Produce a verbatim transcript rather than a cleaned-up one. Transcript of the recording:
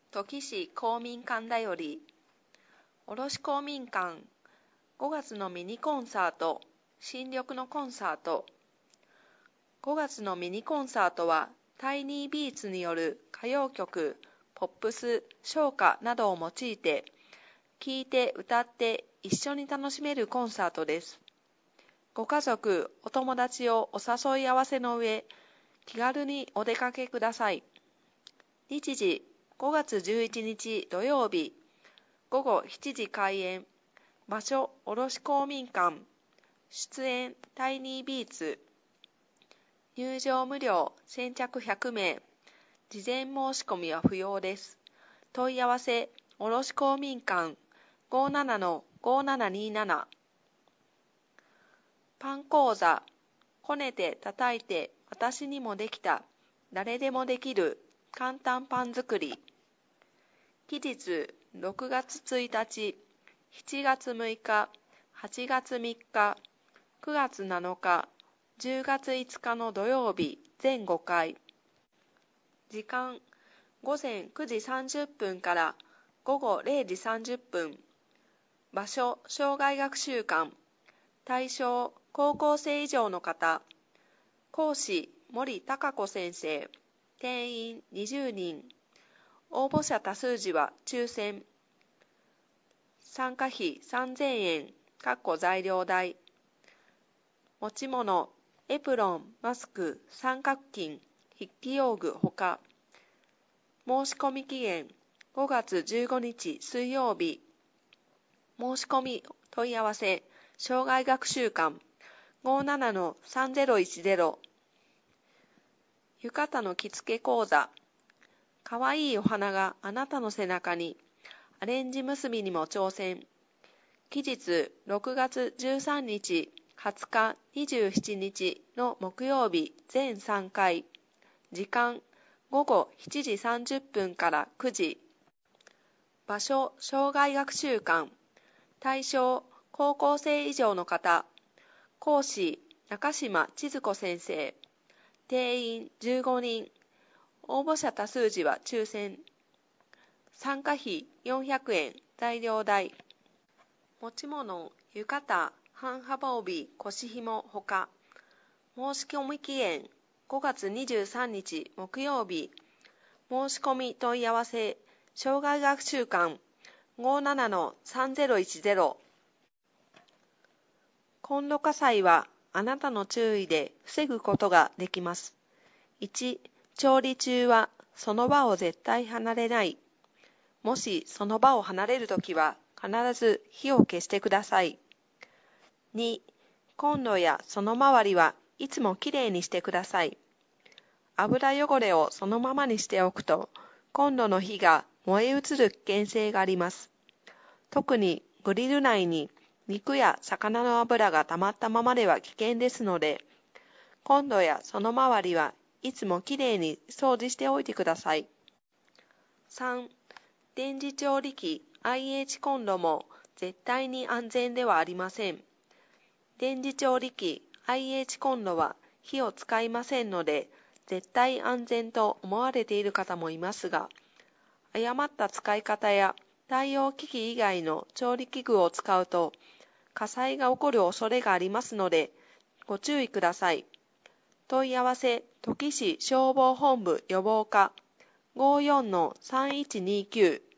土岐市公民館だより、卸公民館、ごがつのミニコンサート、新緑のコンサート。ごがつのミニコンサートは、タイニービーツによる歌謡曲、ポップス、唱歌などを用いて、聴いて歌って一緒に楽しめるコンサートです。ご家族、お友達をお誘い合わせの上、気軽にお出かけください。日時、ごがつじゅういちにち土曜日、ごごしちじ開演。場所、卸公民館。出演、タイニービーツ。入場無料、先着ひゃくめい。事前申し込みは不要です。問い合わせ、卸公民館 ごーななのごーななにーなな。パン講座、こねて叩いて私にもできた、誰でもできる簡単パン作り。期日、ろくがつついたち、しちがつむいか、はちがつみっか、くがつなのか、じゅうがついつかの土曜日、全ごかい。時間、ごぜんくじさんじゅっぷんからごごれいじさんじゅっぷん。場所、生涯学習館。対象、高校生以上の方。講師、森貴子先生。定員にじゅうにん。応募者多数時は抽選。参加費さんぜんえん、かっこ材料代。持ち物、エプロン、マスク、三角巾、筆記用具ほか。申し込み期限、ごがつじゅうごにち水曜日。申し込み問い合わせ、生涯学習館 ごーななのさんぜろいちぜろ。浴衣の着付け講座。かわいいお花があなたの背中に。アレンジ結びにも挑戦。期日ろくがつじゅうさんにち、はつか、にじゅうしちにちの木曜日全さんかい。時間ごごしちじさんじゅっぷんからくじ。場所、生涯学習館。対象、高校生以上の方。講師、中島千鶴子先生。定員じゅうごにん。応募者多数時は抽選。参加費よんひゃくえん、材料代。持ち物、浴衣、半幅帯、腰紐ほか。申し込み期限、ごがつにじゅうさんにち木曜日。申し込み問い合わせ、生涯学習館 ごーななのさんぜろいちぜろ。コンロ火災はあなたの注意で防ぐことができます。いち、調理中はその場を絶対離れない。もしその場を離れるときは必ず火を消してください。に、コンロやその周りはいつもきれいにしてください。油汚れをそのままにしておくと、コンロの火が燃え移る危険性があります。特にグリル内に肉や魚の油が溜まったままでは危険ですので、コンロやその周りはいつもきれいに掃除しておいてください。さん、電磁調理器 アイエイチ コンロも絶対に安全ではありません。電磁調理器 アイエイチ コンロは火を使いませんので、絶対安全と思われている方もいますが、誤った使い方や対応機器以外の調理器具を使うと、火災が起こる恐れがありますので、ご注意ください。問い合わせ、土岐市消防本部予防課 ごーよんのさんいちにきゅう。